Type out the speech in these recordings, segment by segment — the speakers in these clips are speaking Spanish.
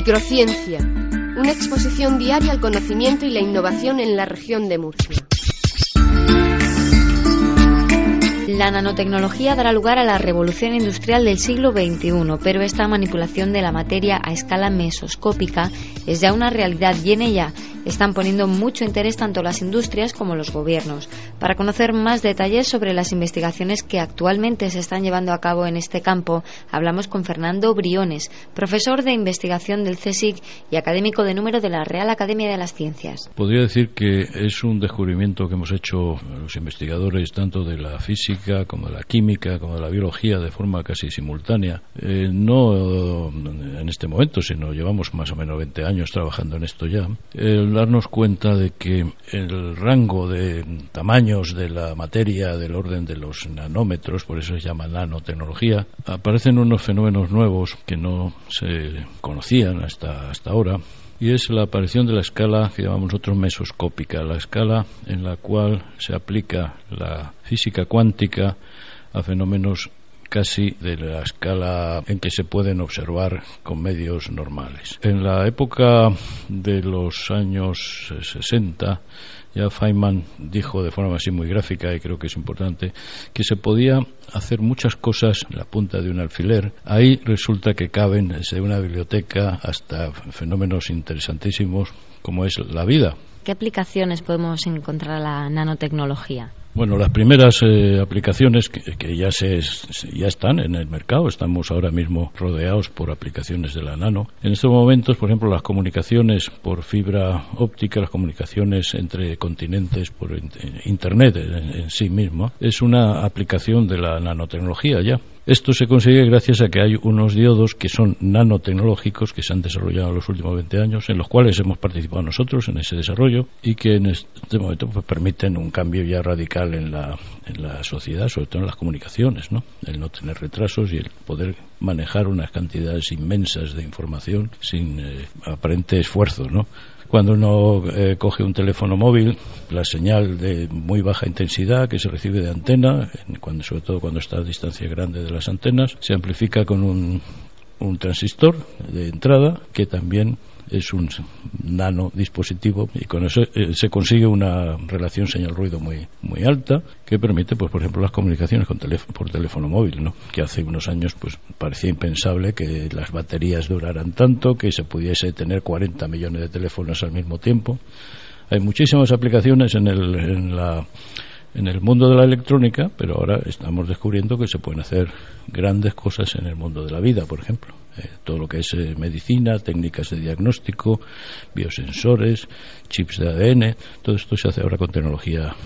Microciencia, una exposición diaria al conocimiento y la innovación en la región de Murcia. La nanotecnología dará lugar a la revolución industrial del siglo XXI, pero esta manipulación de la materia a escala mesoscópica es ya una realidad y en ella están poniendo mucho interés tanto las industrias como los gobiernos. Para conocer más detalles sobre las investigaciones que actualmente se están llevando a cabo en este campo, hablamos con Fernando Briones, profesor de investigación del CSIC y académico de número de la Real Academia de las Ciencias. Podría decir que es un descubrimiento que hemos hecho los investigadores tanto de la física como de la química, como de la biología, de forma casi simultánea. No en este momento, sino llevamos más o menos 20 años trabajando en esto ya. Darnos cuenta de que el rango de tamaños de la materia del orden de los nanómetros, por eso se llama nanotecnología, aparecen unos fenómenos nuevos que no se conocían hasta ahora, y es la aparición de la escala que llamamos nosotros mesoscópica, la escala en la cual se aplica la física cuántica a fenómenos casi de la escala en que se pueden observar con medios normales. En la época de los años 60, ya Feynman dijo de forma así muy gráfica, y creo que es importante, que se podía hacer muchas cosas en la punta de un alfiler. Ahí resulta que caben desde una biblioteca hasta fenómenos interesantísimos como es la vida. ¿Qué aplicaciones podemos encontrar a la nanotecnología? Bueno, las primeras aplicaciones que ya están en el mercado, estamos ahora mismo rodeados por aplicaciones de la nano. En estos momentos, por ejemplo, las comunicaciones por fibra óptica, las comunicaciones entre continentes por Internet en sí mismo, es una aplicación de la nanotecnología ya. Esto se consigue gracias a que hay unos diodos que son nanotecnológicos que se han desarrollado en los últimos 20 años, en los cuales hemos participado nosotros en ese desarrollo y que en este momento pues permiten un cambio ya radical en la sociedad, sobre todo en las comunicaciones, ¿no? El no tener retrasos y el poder manejar unas cantidades inmensas de información sin aparente esfuerzo, ¿no? Cuando uno coge un teléfono móvil, la señal de muy baja intensidad que se recibe de antena, sobre todo cuando está a distancia grande de las antenas, se amplifica con un transistor de entrada que también es un nano dispositivo, y con eso se consigue una relación señal-ruido muy alta que permite, pues por ejemplo, las comunicaciones por teléfono móvil, ¿no? Que hace unos años pues parecía impensable que las baterías duraran tanto, que se pudiese tener 40 millones de teléfonos al mismo tiempo. Hay muchísimas aplicaciones en el mundo de la electrónica, pero ahora estamos descubriendo que se pueden hacer grandes cosas en el mundo de la vida, por ejemplo. Todo lo que es medicina, técnicas de diagnóstico, biosensores, chips de ADN, todo esto se hace ahora con tecnología.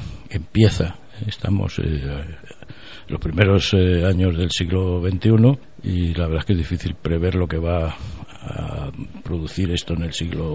Estamos en los primeros años del siglo XXI y la verdad es que es difícil prever lo que va a producir esto al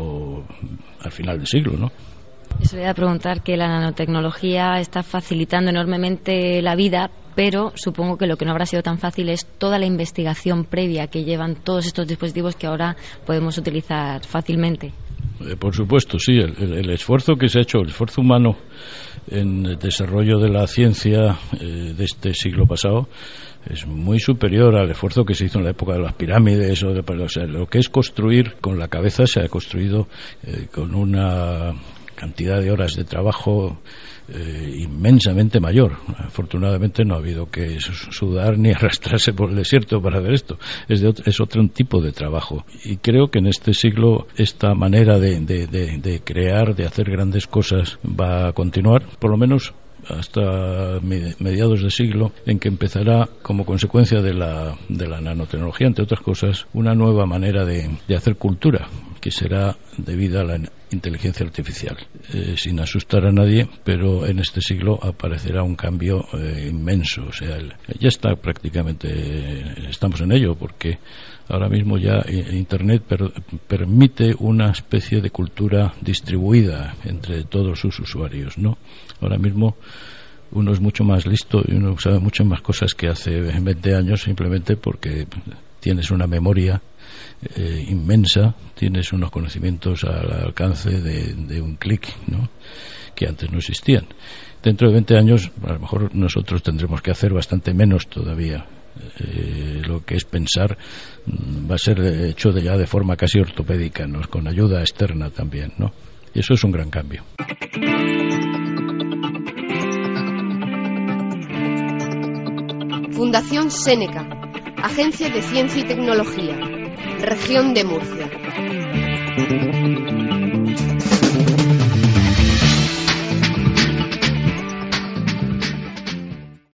final del siglo, ¿no? Eso le voy a preguntar, que la nanotecnología está facilitando enormemente la vida, pero supongo que lo que no habrá sido tan fácil es toda la investigación previa que llevan todos estos dispositivos que ahora podemos utilizar fácilmente. Por supuesto, sí. El esfuerzo que se ha hecho, el esfuerzo humano en el desarrollo de la ciencia de este siglo pasado es muy superior al esfuerzo que se hizo en la época de las pirámides. O sea, lo que es construir con la cabeza se ha construido con una cantidad de horas de trabajo inmensamente mayor. Afortunadamente no ha habido que sudar ni arrastrarse por el desierto para hacer esto. Es otro tipo de trabajo, y creo que en este siglo esta manera de crear, de hacer grandes cosas va a continuar, por lo menos hasta mediados de siglo, en que empezará, como consecuencia de la nanotecnología, entre otras cosas, una nueva manera de hacer cultura, que será debida a la inteligencia artificial. Sin asustar a nadie, pero en este siglo aparecerá un cambio inmenso. O sea, ya está prácticamente, estamos en ello, porque ahora mismo ya Internet permite una especie de cultura distribuida entre todos sus usuarios, ¿no? Ahora mismo uno es mucho más listo y uno sabe muchas más cosas que hace 20 años, simplemente porque tienes una memoria inmensa, tienes unos conocimientos al alcance de un clic, ¿no? Que antes no existían. Dentro de 20 años, a lo mejor nosotros tendremos que hacer bastante menos todavía. lo que es pensar va a ser hecho ya de forma casi ortopédica, ¿no? Con ayuda externa también, ¿no? Y eso es un gran cambio. Fundación Séneca, Agencia de Ciencia y Tecnología, Región de Murcia.